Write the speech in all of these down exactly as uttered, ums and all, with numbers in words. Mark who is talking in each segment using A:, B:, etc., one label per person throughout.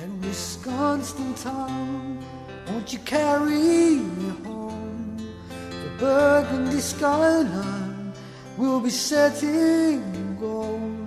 A: that Wisconsin town. Won't you carry me home? The burgundy skyline will be setting in gold.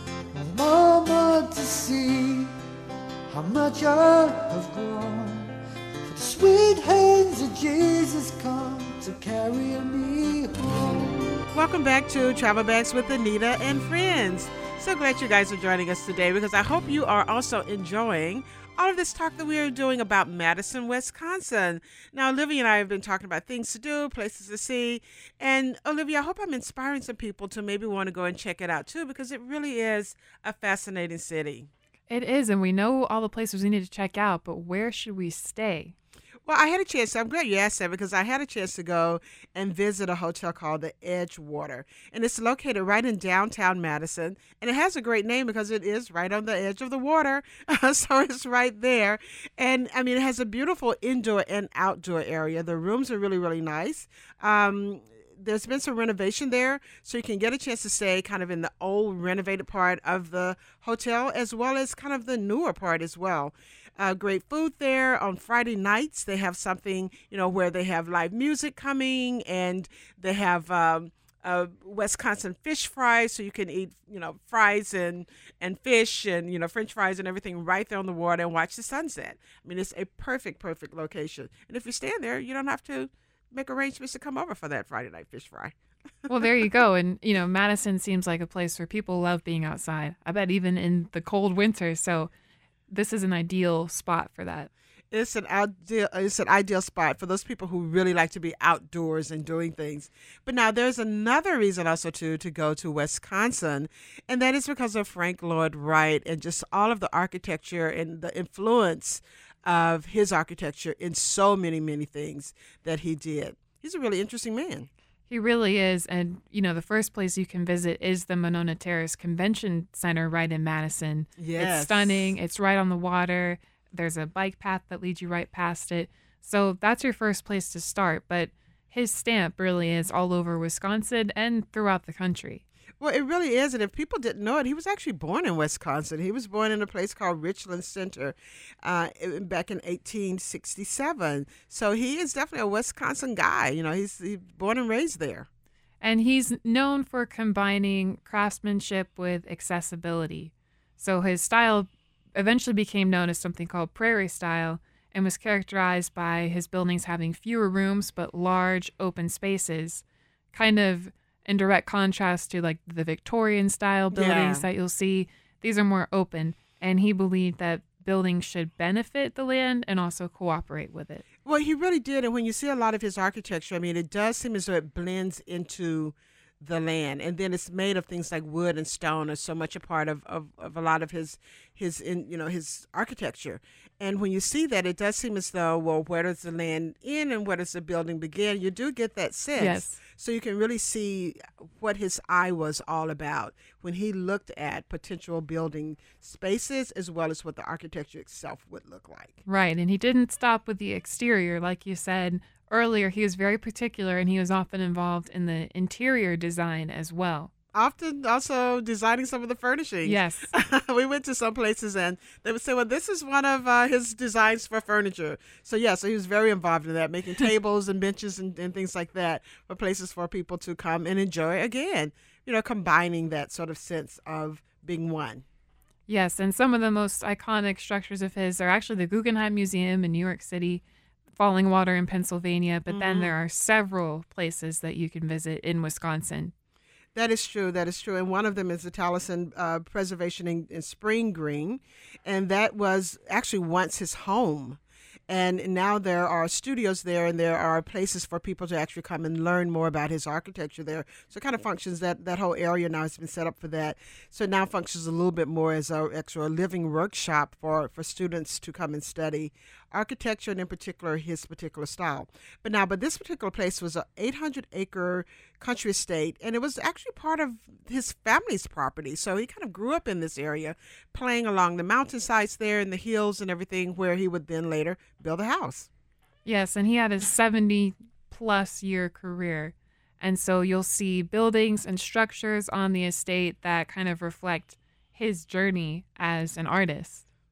A: Oh, mama, to see how much I have grown. For the sweet hands of Jesus come to carry me home.
B: Welcome back to Travel Bags with Anita and Friends. So glad you guys are joining us today because I hope you are also enjoying all of this talk that we are doing about Madison, Wisconsin. Now, Olivia and I have been talking about things to do, places to see. And Olivia, I hope I'm inspiring some people to maybe want to go and check it out too, because it really is a fascinating city.
C: It is, and we know all the places we need to check out, but where should we stay?
B: Well, I had a chance. I'm glad you asked that because I had a chance to go and visit a hotel called the Edgewater. And it's located right in downtown Madison. And it has a great name because it is right on the edge of the water. So it's right there. And I mean, it has a beautiful indoor and outdoor area. The rooms are really, really nice. Um, There's been some renovation there, so you can get a chance to stay kind of in the old renovated part of the hotel as well as kind of the newer part as well. Uh, great food there. On Friday nights, they have something, you know, where they have live music coming, and they have um, uh, Wisconsin fish fries, so you can eat, you know, fries and, and fish and, you know, French fries and everything right there on the water and watch the sunset. I mean, it's a perfect, perfect location. And if you stand there, you don't have to make arrangements to come over for that Friday night fish fry.
C: Well, there you go. And, you know, Madison seems like a place where people love being outside. I bet even in the cold winter. So this is an ideal spot for that.
B: It's an ideal, it's an ideal spot for those people who really like to be outdoors and doing things. But now there's another reason also to, to go to Wisconsin, and that is because of Frank Lloyd Wright and just all of the architecture and the influence of his architecture in so many, many things that he did. He's a really interesting man.
C: He really is. And, you know, the first place you can visit is the Monona Terrace Convention Center right in Madison.
B: Yes.
C: It's stunning. It's right on the water. There's a bike path that leads you right past it. So that's your first place to start. But his stamp really is all over Wisconsin and throughout the country.
B: Well, it really is. And if people didn't know it, he was actually born in Wisconsin. He was born in a place called Richland Center uh, back in eighteen sixty-seven. So he is definitely a Wisconsin guy. You know, he's, he's born and raised there.
C: And he's known for combining craftsmanship with accessibility. So his style eventually became known as something called Prairie style and was characterized by his buildings having fewer rooms but large open spaces, kind of in direct contrast to like the Victorian style buildings
B: Yeah.
C: that you'll see. These are more open, and he believed that buildings should benefit the land and also cooperate with it.
B: Well, he really did. And when you see a lot of his architecture, I mean, it does seem as though it blends into the land. And then it's made of things like wood and stone are so much a part of, of, of a lot of his, his in, you know, his architecture. And when you see that, it does seem as though, well, where does the land end and where does the building begin? You do get that sense.
C: Yes.
B: So you can really see what his eye was all about when he looked at potential building spaces as well as what the architecture itself would look like.
C: Right, and he didn't stop with the exterior. Like you said earlier, he was very particular, and he was often involved in the interior design as well.
B: Often also designing some of the furnishings.
C: Yes.
B: We went to some places and they would say, well, this is one of uh, his designs for furniture. So, yeah, so he was very involved in that, making tables and benches and, and things like that for places for people to come and enjoy. Again, you know, combining that sort of sense of being one.
C: Yes, and some of the most iconic structures of his are actually the Guggenheim Museum in New York City, Falling Water in Pennsylvania, but mm-hmm. then there are several places that you can visit in Wisconsin.
B: That is true. That is true. And one of them is the Taliesin uh, Preservation in, in Spring Green. And that was actually once his home. And now there are studios there, and there are places for people to actually come and learn more about his architecture there. So it kind of functions, that, that whole area now has been set up for that. So it now functions a little bit more as a extra living workshop for, for students to come and study architecture, and in particular his particular style. But now, but this particular place was an eight hundred acre country estate, and it was actually part of his family's property. So he kind of grew up in this area, playing along the mountainsides there and the hills and everything, where he would then later build a house.
C: Yes, and he had a seventy plus year career. And so you'll see buildings and structures on the estate that kind of reflect his journey as an artist.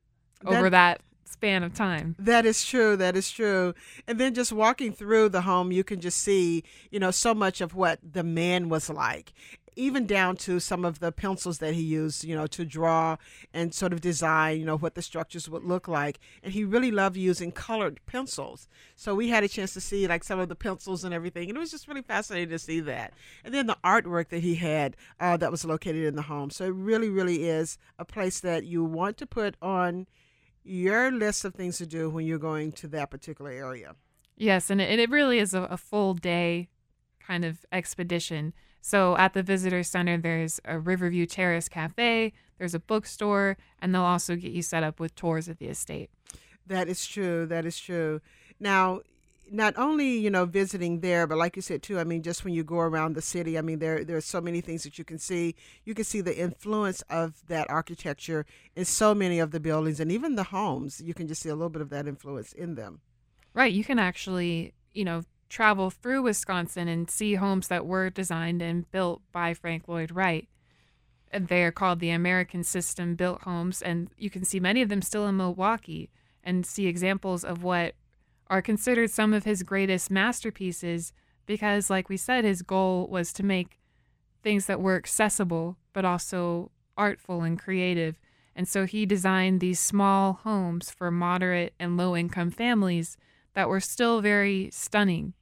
C: over that, that span of time.
B: That is true. That is true. And then just walking through the home, you can just see, you know, so much of what the man was like, even down to some of the pencils that he used, you know, to draw and sort of design, you know, what the structures would look like. And he really loved using colored pencils. So we had a chance to see like some of the pencils and everything. And it was just really fascinating to see that. And then the artwork that he had uh, that was located in the home. So it really, really is a place that you want to put on your list of things to do when you're going to that particular area.
C: Yes, and it, it really is a, a full day kind of expedition. So at the visitor center, there's a Riverview Terrace Cafe, there's a bookstore, and they'll also get you set up with tours of the estate.
B: That is true. That is true. Now, not only, you know, visiting there, but like you said, too, I mean, just when you go around the city, I mean, there, there are so many things that you can see. You can see the influence of that architecture in so many of the buildings and even the homes. You can just see a little bit of that influence in them.
C: Right. You can actually, you know, travel through Wisconsin and see homes that were designed and built by Frank Lloyd Wright. They are called the American System Built Homes, and you can see many of them still in Milwaukee and see examples of what are considered some of his greatest masterpieces because, like we said, his goal was to make things that were accessible but also artful and creative. And so he designed these small homes for moderate and low-income families that were still very stunning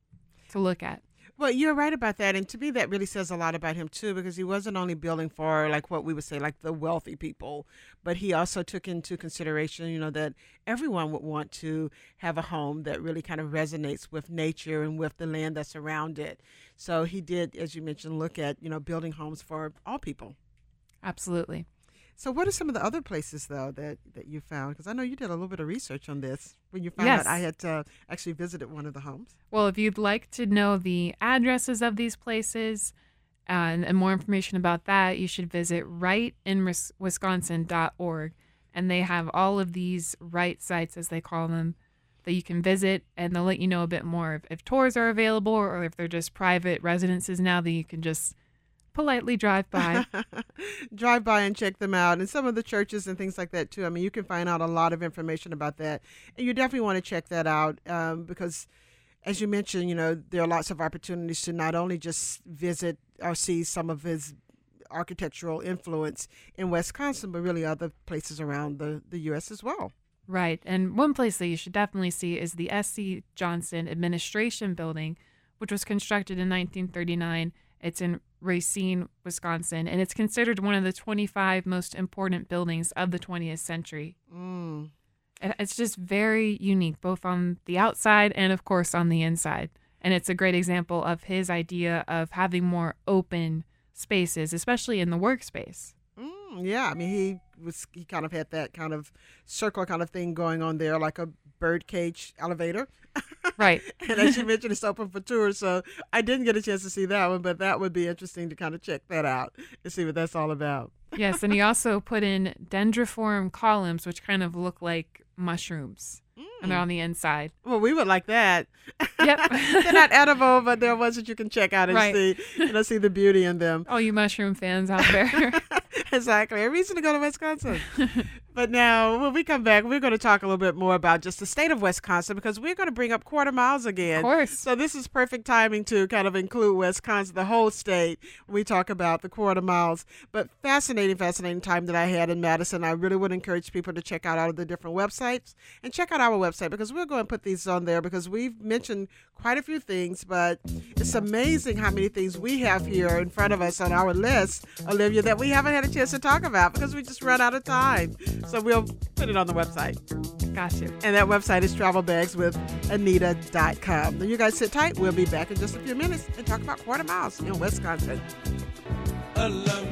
C: to look at.
B: Well, you're right about that. And to me, that really says a lot about him, too, because he wasn't only building for, like, what we would say, like the wealthy people, but he also took into consideration, you know, that everyone would want to have a home that really kind of resonates with nature and with the land that's around it. So he did, as you mentioned, look at, you know, building homes for all people.
C: Absolutely.
B: So what are some of the other places, though, that, that you found? Because I know you did a little bit of research on this when you found
C: Yes.
B: out I had uh, actually visited one of the homes.
C: Well, if you'd like to know the addresses of these places uh, and, and more information about that, you should visit right in wisconsin dot org. And they have all of these right sites, as they call them, that you can visit, and they'll let you know a bit more if, if tours are available or if they're just private residences now that you can just politely drive by.
B: Drive by and check them out. And some of the churches and things like that, too. I mean, you can find out a lot of information about that. And you definitely want to check that out um, because, as you mentioned, you know, there are lots of opportunities to not only just visit or see some of his architectural influence in Wisconsin, but really other places around the, the U S as well.
C: Right. And one place that you should definitely see is the S C Johnson Administration Building, which was constructed in nineteen thirty-nine. It's in Racine, Wisconsin, and it's considered one of the twenty-five most important buildings of the twentieth century.
B: Mm.
C: It's just very unique, both on the outside and, of course, on the inside. And it's a great example of his idea of having more open spaces, especially in the workspace.
B: Mm, yeah, I mean, he was he kind of had that kind of circle kind of thing going on there, like a birdcage elevator.
C: Right.
B: And as you mentioned, it's open for tours, so I didn't get a chance to see that one, but that would be interesting to kind of check that out and see what that's all about.
C: Yes, and he also put in dendriform columns, which kind of look like mushrooms, mm. and they're on the inside.
B: Well, we would like that.
C: Yep.
B: They're not edible, but they're ones that you can check out and
C: right.
B: see, you know, see the beauty in them.
C: Oh, you mushroom fans out there.
B: Exactly. A reason to go to Wisconsin. But now, when we come back, we're going to talk a little bit more about just the state of Wisconsin because we're going to bring up quarter miles again.
C: Of course.
B: So this is perfect timing to kind of include Wisconsin, the whole state, when we talk about the quarter miles. But fascinating, fascinating time that I had in Madison. I really would encourage people to check out all of the different websites and check out our website because we're going to put these on there because we've mentioned quite a few things, but it's amazing how many things we have here in front of us on our list, Olivia, that we haven't had a chance to talk about because we just run out of time. So we'll put it on the website.
C: Gotcha.
B: And that website is travel bags with anita dot com. Now you guys sit tight. We'll be back in just a few minutes and talk about quarter miles in Wisconsin.
D: A love